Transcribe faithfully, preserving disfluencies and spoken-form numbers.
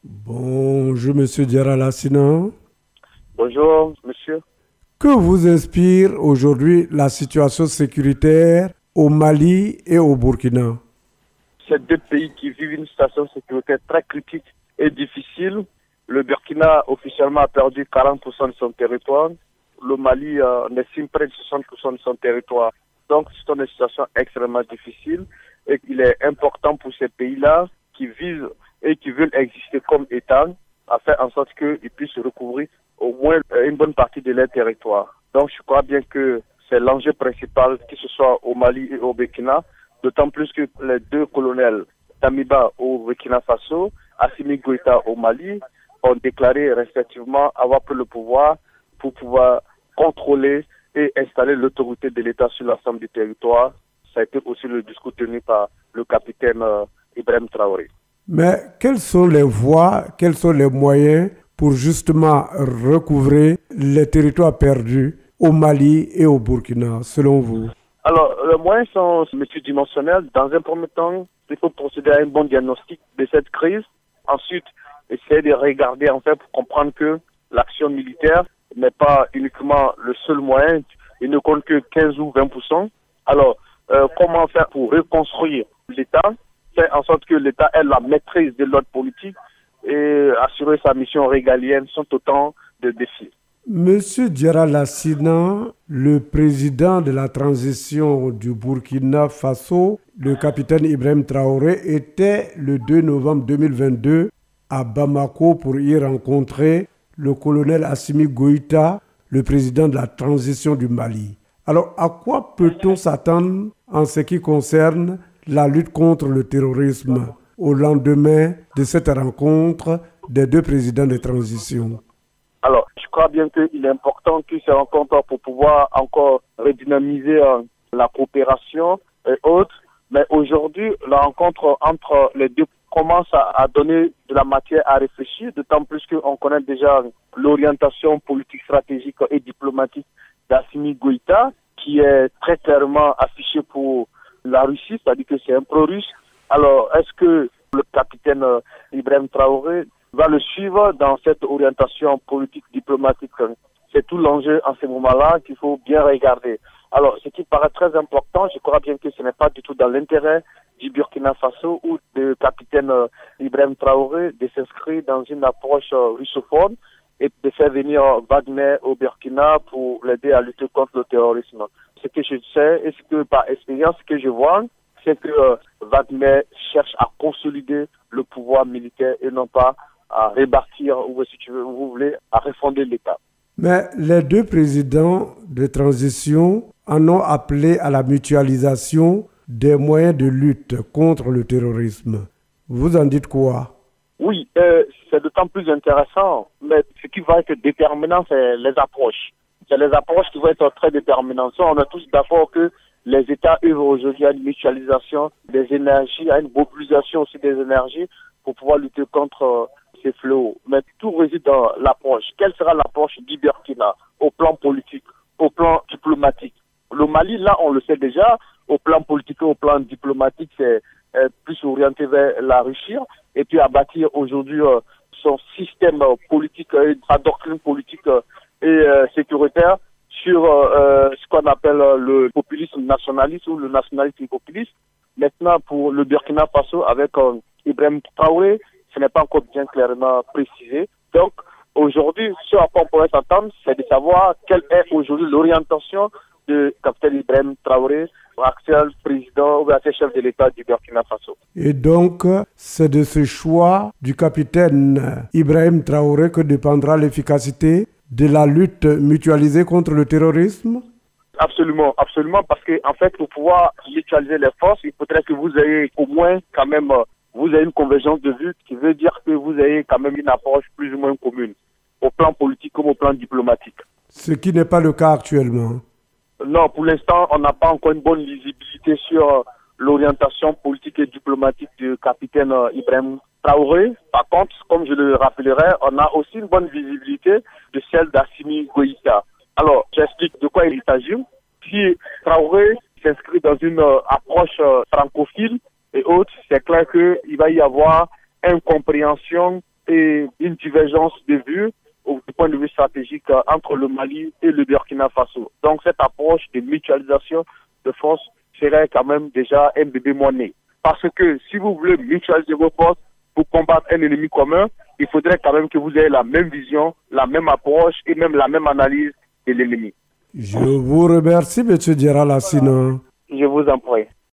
Bonjour, Monsieur Diarra Lassina. Bonjour, monsieur. Que vous inspire aujourd'hui la situation sécuritaire au Mali et au Burkina? C'est deux pays qui vivent une situation sécuritaire très critique et difficile. Le Burkina officiellement a perdu quarante pour cent de son territoire. Le Mali euh, en estime près de soixante pour cent de son territoire. Donc, c'est une situation extrêmement difficile et il est important pour ces pays-là qui vivent et qui veulent exister comme État à faire en sorte qu'ils puissent recouvrir au moins une bonne partie de leur territoire. Donc, je crois bien que c'est l'enjeu principal, que ce soit au Mali et au Burkina, d'autant plus que les deux colonels, Damiba au Burkina Faso, Assimi Goïta au Mali, ont déclaré respectivement avoir pris le pouvoir pour pouvoir contrôler et installer l'autorité de l'État sur l'ensemble du territoire. Ça a été aussi le discours tenu par le capitaine euh, Ibrahim Traoré. Mais quelles sont les voies, quels sont les moyens pour justement recouvrer les territoires perdus au Mali et au Burkina, selon vous? Alors, les moyens sont multidimensionnels. Dans un premier temps, il faut procéder à un bon diagnostic de cette crise. Ensuite, essayer de regarder en fait pour comprendre que l'action militaire n'est pas uniquement le seul moyen. Il ne compte que quinze ou vingt pour cent. Alors, euh, comment faire pour reconstruire l'État, faire en sorte que l'État ait la maîtrise de l'ordre politique et assurer sa mission régalienne sont autant de défis. Monsieur Diarra Lassina, le président de la transition du Burkina Faso, le capitaine Ibrahim Traoré, était le deux novembre deux mille vingt-deux à Bamako pour y rencontrer le colonel Assimi Goïta, le président de la transition du Mali. Alors, à quoi peut-on s'attendre en ce qui concerne la lutte contre le terrorisme au lendemain de cette rencontre des deux présidents de transition? Alors, je crois bien qu'il est important qu'ils se rencontrent pour pouvoir encore redynamiser euh, la coopération et autres. Mais aujourd'hui, la rencontre entre les deux commence à, à donner de la matière à réfléchir, d'autant plus qu'on connaît déjà l'orientation politique, stratégique et diplomatique d'Assimi Goïta, qui est très clairement affichée pour la Russie, c'est-à-dire que c'est un pro-russe. Alors, est-ce que le capitaine euh, Ibrahim Traoré va le suivre dans cette orientation politique diplomatique? C'est tout l'enjeu en ce moment-là qu'il faut bien regarder. Alors, ce qui paraît très important, je crois bien que ce n'est pas du tout dans l'intérêt du Burkina Faso ou du capitaine euh, Ibrahim Traoré de s'inscrire dans une approche euh, russophone et de faire venir Wagner au Burkina pour l'aider à lutter contre le terrorisme. Ce que je sais et ce que par expérience que je vois, c'est que euh, Wagner cherche à consolider le pouvoir militaire et non pas à rebâtir, ou si tu veux, vous voulez, à refonder l'État. Mais les deux présidents de transition en ont appelé à la mutualisation des moyens de lutte contre le terrorisme. Vous en dites quoi? Oui, euh, c'est d'autant plus intéressant, mais ce qui va être déterminant, c'est les approches. C'est les approches qui vont être très déterminantes. On est tous d'accord que les États œuvrent aujourd'hui à une mutualisation des énergies, à une mobilisation aussi des énergies pour pouvoir lutter contre euh, ces fléaux. Mais tout réside dans l'approche. Quelle sera l'approche du Burkina au plan politique, au plan diplomatique? Le Mali, là, on le sait déjà, au plan politique et au plan diplomatique, c'est euh, plus orienté vers la Russie et puis à bâtir aujourd'hui euh, son système euh, politique, euh, sa doctrine politique euh, et euh, sécuritaire sur euh, ce qu'on appelle euh, le populisme nationaliste ou le nationalisme populiste. Maintenant, pour le Burkina Faso, avec euh, Ibrahim Traoré, ce n'est pas encore bien clairement précisé. Donc, aujourd'hui, ce à quoi on pourrait s'attendre, c'est de savoir quelle est aujourd'hui l'orientation de capitaine Ibrahim Traoré, actuel président ou actuel chef de l'État du Burkina Faso. Et donc, c'est de ce choix du capitaine Ibrahim Traoré que dépendra l'efficacité de la lutte mutualisée contre le terrorisme? Absolument, absolument, parce que en fait, pour pouvoir mutualiser les forces, il faudrait que vous ayez au moins quand même, vous ayez une convergence de vues, qui veut dire que vous ayez quand même une approche plus ou moins commune, au plan politique comme au plan diplomatique. Ce qui n'est pas le cas actuellement. Non, pour l'instant, on n'a pas encore une bonne visibilité sur l'orientation politique et diplomatique du capitaine Ibrahim Traoré. Par contre, comme je le rappellerai, on a aussi une bonne visibilité de celle d'Assimi Goïta. Alors, j'explique de quoi il s'agit. Si Traoré s'inscrit dans une euh, approche euh, francophile et autres, c'est clair qu'il va y avoir incompréhension et une divergence de vue au point de vue stratégique entre le Mali et le Burkina Faso. Donc cette approche de mutualisation de forces serait quand même déjà un bébé moins-né. Parce que si vous voulez mutualiser vos forces pour combattre un ennemi commun, il faudrait quand même que vous ayez la même vision, la même approche et même la même analyse de l'ennemi. Je vous remercie, M. Djera Lassina. Je vous en prie.